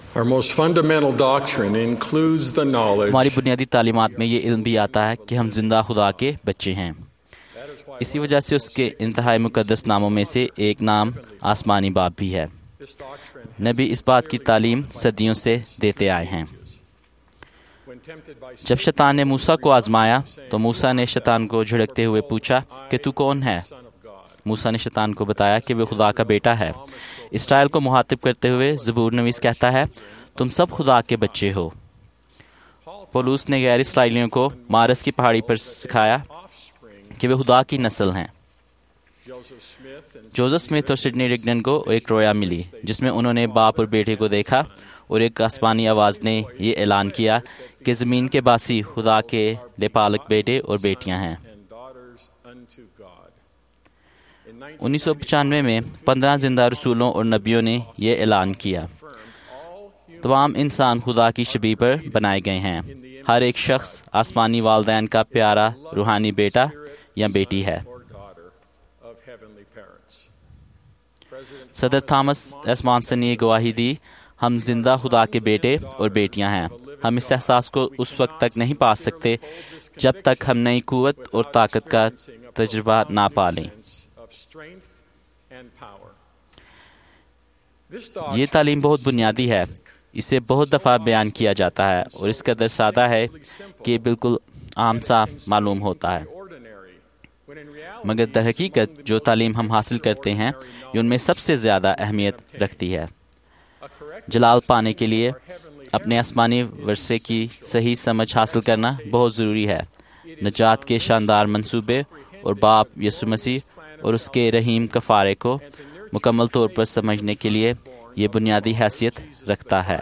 Our most fundamental doctrine includes the knowledge ہماری بنیادی تعلیمات میں یہ علم بھی آتا ہے کہ ہم زندہ خدا کے بچے ہیں. اسی وجہ سے اس کے انتہائی مقدس ناموں میں سے ایک نام آسمانی باپ بھی ہے. نبی اس بات کی تعلیم صدیوں سے دیتے آئے ہیں. جب شیطان نے موسیٰ کو آزمایا تو موسیٰ نے شیطان کو جھڑکتے ہوئے پوچھا کہ تو کون ہے؟ موسیٰ نے شیطان کو بتایا کہ وہ خدا کا بیٹا ہے. اسرائیل کو مخاطب کرتے ہوئے زبور نویس کہتا ہے تم سب خدا کے بچے ہو. پولس نے غیر اسرائیلیوں کو مارس کی پہاڑی پر سکھایا کہ وہ خدا کی نسل ہیں. جوزف سمتھ اور سڈنی رگڈن کو ایک رویا ملی جس میں انہوں نے باپ اور بیٹے کو دیکھا اور ایک آسمانی آواز نے یہ اعلان کیا کہ زمین کے باسی خدا کے لپالک بیٹے اور بیٹیاں ہیں. 1995 میں 15 زندہ رسولوں اور نبیوں نے یہ اعلان کیا تمام انسان خدا کی شبیہ پر بنائے گئے ہیں. ہر ایک شخص آسمانی والدین کا پیارا روحانی بیٹا یا بیٹی ہے. صدر تھامس ایس مانسن نے یہ گواہی دی ہم زندہ خدا کے بیٹے اور بیٹیاں ہیں. ہم اس احساس کو اس وقت تک نہیں پا سکتے جب تک ہم نئی قوت اور طاقت کا تجربہ نہ پا لیں. یہ تعلیم بہت بنیادی ہے. اسے بہت دفعہ بیان کیا جاتا ہے اور اس قدر سادہ ہے کہ بالکل عام سا معلوم ہوتا ہے. مگر در حقیقت جو تعلیم ہم حاصل کرتے ہیں یہ ان میں سب سے زیادہ اہمیت رکھتی ہے. جلال پانے کے لیے اپنے آسمانی ورثے کی صحیح سمجھ حاصل کرنا بہت ضروری ہے. نجات کے شاندار منصوبے اور باپ یسوع مسیح اور اس کے رحیم کفارے کو مکمل طور پر سمجھنے کے لیے یہ بنیادی حیثیت رکھتا ہے.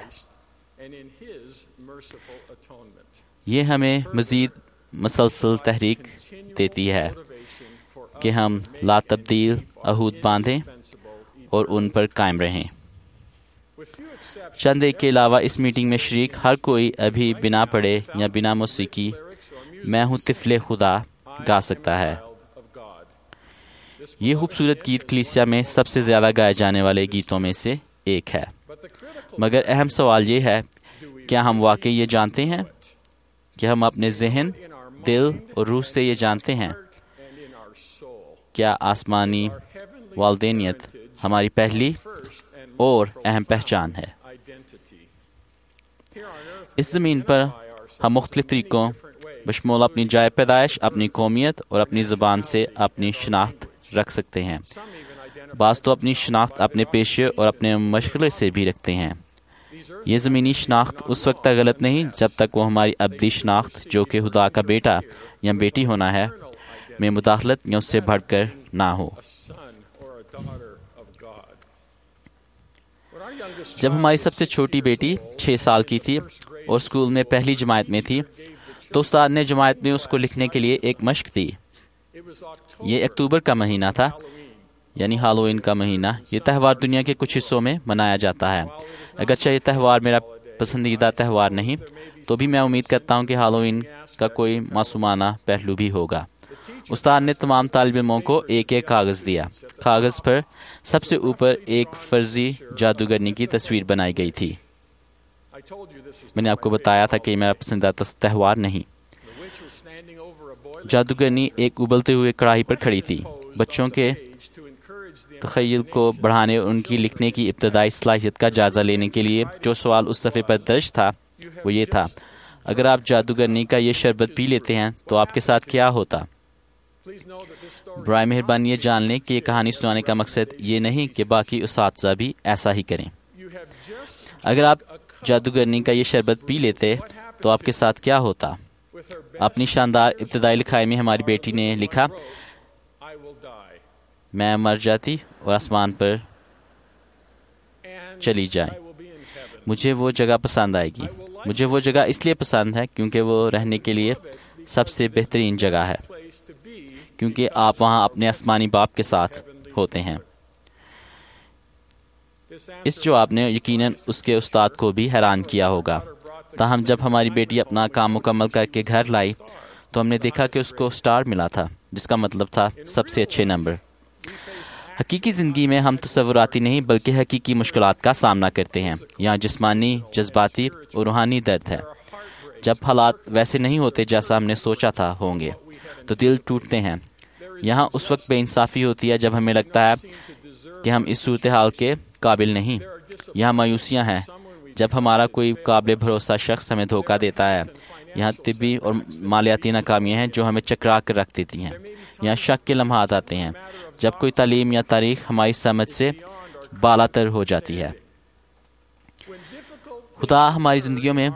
یہ ہمیں مزید مسلسل تحریک دیتی ہے کہ ہم لا تبدیل عہود باندھیں اور ان پر قائم رہیں. چند ایک کے علاوہ اس میٹنگ میں شریک ہر کوئی ابھی بنا پڑھے یا بنا موسیقی میں ہوں طفل خدا گا سکتا ہے. یہ خوبصورت گیت کلیسیا میں سب سے زیادہ گائے جانے والے گیتوں میں سے ایک ہے. مگر اہم سوال یہ ہے کیا ہم واقعی یہ جانتے ہیں؟ کیا ہم اپنے ذہن، دل اور روح سے یہ جانتے ہیں؟ کیا آسمانی والدینیت ہماری پہلی اور اہم پہچان ہے؟ اس زمین پر ہم مختلف طریقوں بشمول اپنی جائے پیدائش، اپنی قومیت اور اپنی زبان سے اپنی شناخت رکھ سکتے ہیں. بعض تو اپنی شناخت اپنے پیشے اور اپنے مشغلے سے بھی رکھتے ہیں. یہ زمینی شناخت اس وقت تک غلط نہیں جب تک وہ ہماری ابدی شناخت جو کہ خدا کا بیٹا یا بیٹی ہونا ہے میں مداخلت یا اس سے بڑھ کر نہ ہو. جب ہماری سب سے چھوٹی بیٹی 6 سال کی تھی اور اسکول میں پہلی جماعت میں تھی تو استاد نے جماعت میں اس کو لکھنے کے لیے ایک مشق دی. یہ اکتوبر کا مہینہ تھا یعنی ہالووین کا مہینہ. یہ تہوار دنیا کے کچھ حصوں میں منایا جاتا ہے. اگرچہ یہ تہوار میرا پسندیدہ تہوار نہیں تو بھی میں امید کرتا ہوں کہ ہالووین کا کوئی معصومانہ پہلو بھی ہوگا. استاد نے تمام طالب علموں کو ایک ایک کاغذ دیا. کاغذ پر سب سے اوپر ایک فرضی جادوگرنی کی تصویر بنائی گئی تھی. میں نے آپ کو بتایا تھا کہ یہ میرا پسندیدہ تہوار نہیں. جادوگرنی ایک ابلتے ہوئے کڑاہی پر کھڑی تھی. بچوں کے تخیل کو بڑھانے اور ان کی لکھنے کی ابتدائی صلاحیت کا جائزہ لینے کے لیے جو سوال اس صفحے پر درج تھا وہ یہ تھا اگر آپ جادوگرنی کا یہ شربت پی لیتے ہیں تو آپ کے ساتھ کیا ہوتا؟ برائے مہربانی یہ جان لیں کہ یہ کہانی سنانے کا مقصد یہ نہیں کہ باقی اساتذہ بھی ایسا ہی کریں. اگر آپ جادوگرنی کا یہ شربت پی لیتے تو آپ کے ساتھ کیا ہوتا؟ اپنی شاندار ابتدائی لکھائی میں ہماری بیٹی نے لکھا میں مر جاتی اور آسمان پر چلی جائے. مجھے وہ جگہ پسند آئے گی. مجھے وہ جگہ اس لیے پسند ہے کیونکہ وہ رہنے کے لیے سب سے بہترین جگہ ہے کیونکہ آپ وہاں اپنے آسمانی باپ کے ساتھ ہوتے ہیں. اس جواب نے یقیناً اس کے استاد کو بھی حیران کیا ہوگا. تاہم جب ہماری بیٹی اپنا کام مکمل کر کے گھر لائی تو ہم نے دیکھا کہ اس کو اسٹار ملا تھا جس کا مطلب تھا سب سے اچھے نمبر. حقیقی زندگی میں ہم تصوراتی نہیں بلکہ حقیقی مشکلات کا سامنا کرتے ہیں. یہاں جسمانی، جذباتی اور روحانی درد ہے. جب حالات ویسے نہیں ہوتے جیسا ہم نے سوچا تھا ہوں گے تو دل ٹوٹتے ہیں. یہاں اس وقت بے انصافی ہوتی ہے جب ہمیں لگتا ہے کہ ہم اس صورتحال کے قابل نہیں. یہاں مایوسیاں ہیں جب ہمارا کوئی قابل بھروسہ شخص ہمیں دھوکہ دیتا ہے. یہاں طبی اور مالیاتی ناکامیاں ہیں جو ہمیں چکرا کر رکھ دیتی ہیں. یہاں شک کے لمحات آتے ہیں جب کوئی تعلیم یا تاریخ ہماری سمجھ سے بالاتر ہو جاتی ہے. خدا ہماری زندگیوں میں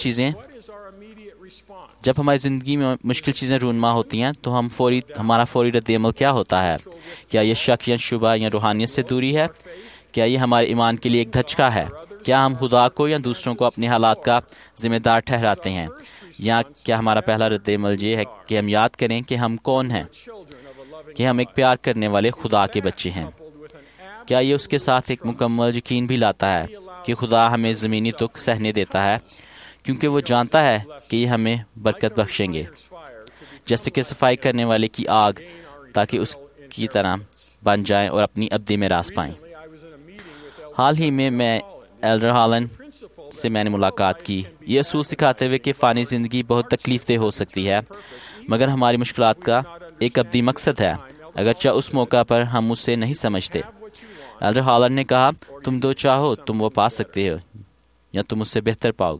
جب ہماری زندگی میں مشکل چیزیں رونما ہوتی ہیں تو ہمارا فوری رد عمل کیا ہوتا ہے؟ کیا یہ شک یا شبہ یا روحانیت سے دوری ہے؟ کیا یہ ہمارے ایمان کے لیے ایک دھچکا ہے؟ کیا ہم خدا کو یا دوسروں کو اپنے حالات کا ذمہ دار ٹھہراتے ہیں؟ یا کیا ہمارا پہلا رد عمل یہ ہے کہ ہم یاد کریں کہ ہم کون ہیں، کہ ہم ایک پیار کرنے والے خدا کے بچے ہیں؟ کیا یہ اس کے ساتھ ایک مکمل یقین بھی لاتا ہے کہ خدا ہمیں زمینی دکھ سہنے دیتا ہے کیونکہ وہ جانتا ہے کہ یہ ہمیں برکت بخشیں گے، جیسے کہ صفائی کرنے والے کی آگ، تاکہ اس کی طرح بن جائیں اور اپنی ابدی میں راس پائیں؟ حال ہی میں ایلڈر ہالن سے میں نے ملاقات کی. یہ اصول سکھاتے ہوئے کہ فانی زندگی بہت تکلیف دہ ہو سکتی ہے مگر ہماری مشکلات کا ایک ابدی مقصد ہے، اگرچہ اس موقع پر ہم اسے نہیں سمجھتے. ایلڈر ہالن نے کہا، تم جو چاہو تم وہ پا سکتے ہو یا تم اس سے بہتر پاؤ.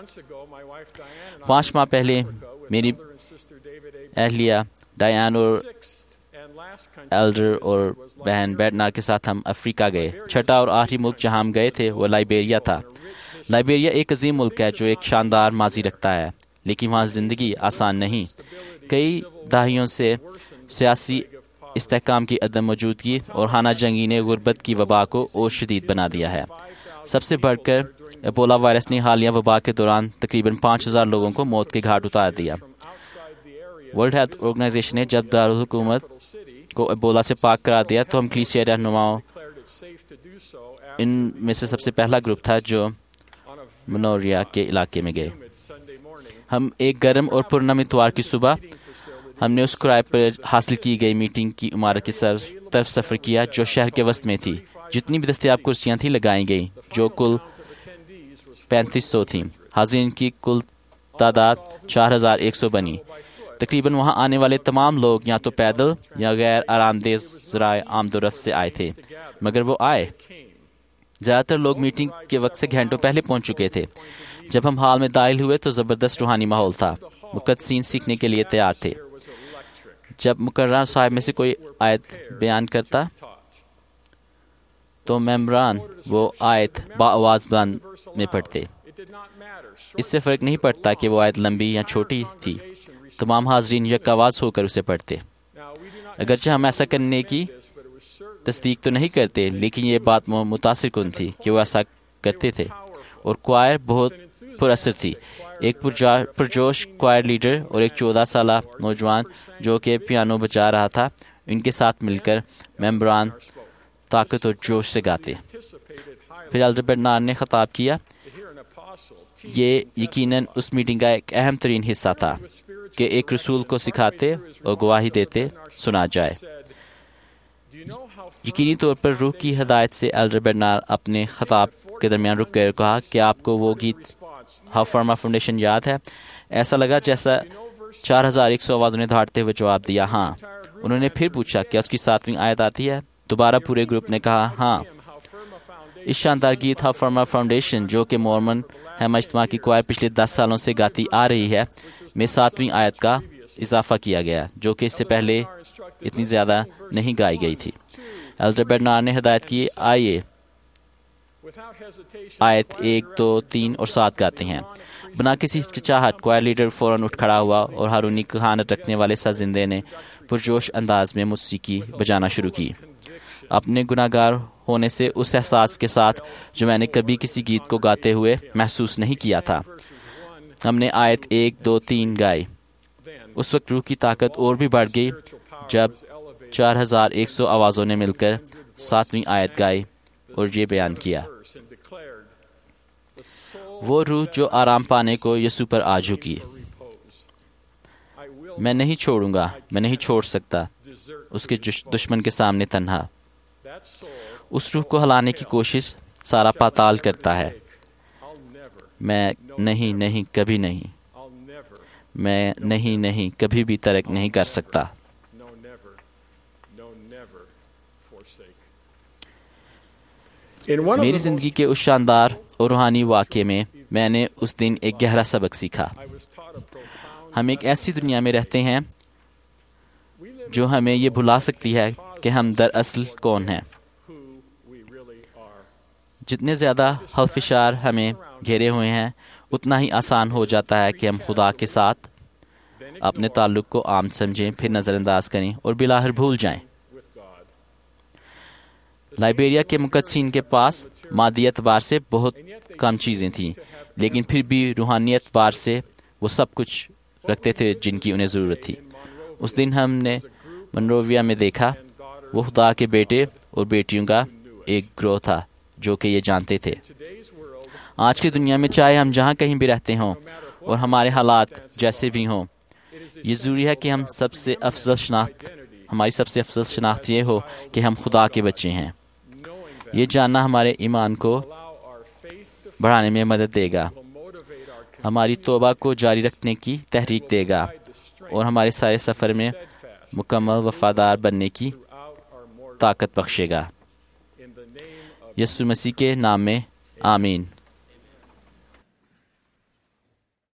5 ماہ پہلے میری اہلیہ ڈائان اور ایلڈر اور بہن بیڈنار کے ساتھ ہم افریقہ گئے. چھٹا اور آخری ملک جہاں ہم گئے تھے وہ لائبیریا تھا. لائبیریا ایک عظیم ملک ہے جو ایک شاندار ماضی رکھتا ہے، لیکن وہاں زندگی آسان نہیں. کئی دہائیوں سے سیاسی استحکام کی عدم موجودگی اور خانہ جنگی نے غربت کی وبا کو اور شدید بنا دیا ہے. سب سے بڑھ کر ایبولا وائرس نے حالیہ وبا کے دوران تقریباً 5000 لوگوں کو موت کے گھاٹ اتار دیا. ورلڈ ہیلتھ آرگنائزیشن نے جب دارالحکومت کو ایبولا سے پاک کرا دیا تو ہم کلیسیا رہنماؤں ان میں سے سب سے پہلا گروپ تھا جو منوریا کے علاقے میں گئے. ہم ایک گرم اور پرنم اتوار کی صبح ہم نے اس کرائے پر حاصل کی گئی میٹنگ کی عمارت کی طرف سفر کیا جو شہر کے وسط میں تھی. جتنی بھی دستیاب کرسیاں تھیں لگائی گئیں جو کل 3500 تھیں. حاضرین کی کل تعداد 4100 بنی. تقریباً وہاں آنے والے تمام لوگ یا تو پیدل یا غیر آرام دہ ذرائع آمد و رفت سے آئے تھے، مگر وہ آئے. زیادہ تر لوگ میٹنگ کے وقت سے گھنٹوں پہلے پہنچ چکے تھے. جب ہم ہال میں داخل ہوئے تو زبردست روحانی ماحول تھا. مقدسین سیکھنے کے لیے تیار تھے. جب مقررہ صاحب میں سے کوئی آیت بیان کرتا تو ممبران وہ آیت بآواز بلند میں پڑھتے. اس سے فرق نہیں پڑتا کہ وہ آیت لمبی یا چھوٹی تھی، تمام حاضرین یک آواز ہو کر اسے پڑھتے. اگرچہ ہم ایسا کرنے کی تصدیق تو نہیں کرتے، لیکن یہ بات متاثر کن تھی کہ وہ ایسا کرتے تھے. اور کوائر بہت پر اثر تھی. ایک پرجوش کوائر لیڈر اور ایک 14 سالہ نوجوان جو کہ پیانو بجا رہا تھا، ان کے ساتھ مل کر ممبران طاقت اور جوش سے گاتے. پھر ایلڈر بیڈنار نے خطاب کیا. یہ یقیناً اس میٹنگ کا ایک اہم ترین حصہ تھا کہ ایک رسول کو سکھاتے اور گواہی دیتے سنا جائے. یقینی طور پر روح کی ہدایت سے ایلڈر بیڈنار اپنے خطاب کے درمیان رک گئے اور کہا کہ آپ کو وہ گیت ہاؤ فرما فاؤنڈیشن یاد ہے؟ ایسا لگا جیسا 4100 آوازوں نے دھاڑتے ہوئے جواب دیا ہاں. انہوں نے پھر پوچھا کیا اس کی 7ویں آیت آتی ہے؟ دوبارہ پورے گروپ نے کہا ہاں. اس شاندار گیت ہاؤ فرما فاؤنڈیشن جو کہ مورمن ہیما اجتماع کی کوائر پچھلے 10 سالوں سے گاتی آ رہی ہے میں 7ویں آیت کا اضافہ کیا گیا جو کہ اس سے پہلے اتنی زیادہ نہیں گائی گئی تھی. ایلڈر بیڈنار نے ہدایت کی آئیے آیت 1, 2, 3 اور 7 گاتے ہیں. بنا کسی ہچکچاہٹ کوائر لیڈر فوراً اٹھ کھڑا ہوا اور ہارونی کہانت رکھنے والے سازندے نے پرجوش انداز میں موسیقی بجانا شروع کی. اپنے گناہگار ہونے سے اس احساس کے ساتھ جو میں نے کبھی کسی گیت کو گاتے ہوئے محسوس نہیں کیا تھا. ہم نے آیت 1, 2, 3 گائی. اس وقت روح کی طاقت اور بھی بڑھ گئی جب 4100 آوازوں نے مل کر 7ویں آیت گائی اور یہ بیان کیا. وہ روح جو آرام پانے کو یسوع پر آ جھکی. میں نہیں چھوڑوں گا، میں نہیں چھوڑ سکتا اس کے دشمن کے سامنے تنہا. اس روح کو ہلانے کی کوشش سارا پاتال کرتا ہے. میں نہیں نہیں کبھی نہیں، میں نہیں نہیں کبھی بھی ترک نہیں کر سکتا. میری زندگی کے اس شاندار اور روحانی واقعے میں نے اس دن ایک گہرا سبق سیکھا. ہم ایک ایسی دنیا میں رہتے ہیں جو ہمیں یہ بھلا سکتی ہے کہ ہم دراصل کون ہیں. جتنے زیادہ خلفشار ہمیں گھیرے ہوئے ہیں، اتنا ہی آسان ہو جاتا ہے کہ ہم خدا کے ساتھ اپنے تعلق کو عام سمجھیں، پھر نظر انداز کریں اور بالآخر بھول جائیں. لائبیریا کے مقدسین کے پاس مادی اعتبار سے بہت کم چیزیں تھیں، لیکن پھر بھی روحانی اعتبار سے وہ سب کچھ رکھتے تھے جن کی انہیں ضرورت تھی. اس دن ہم نے منروویا میں دیکھا وہ خدا کے بیٹے اور بیٹیوں کا ایک گروہ تھا جو کہ یہ جانتے تھے. آج کی دنیا میں چاہے ہم جہاں کہیں بھی رہتے ہوں اور ہمارے حالات جیسے بھی ہوں، یہ ضروری ہے کہ ہماری سب سے افضل شناخت یہ ہو کہ ہم خدا کے بچے ہیں. یہ جاننا ہمارے ایمان کو بڑھانے میں مدد دے گا، ہماری توبہ کو جاری رکھنے کی تحریک دے گا اور ہمارے سارے سفر میں مکمل وفادار بننے کی طاقت بخشے گا. یسوع مسیح کے نام میں آمین.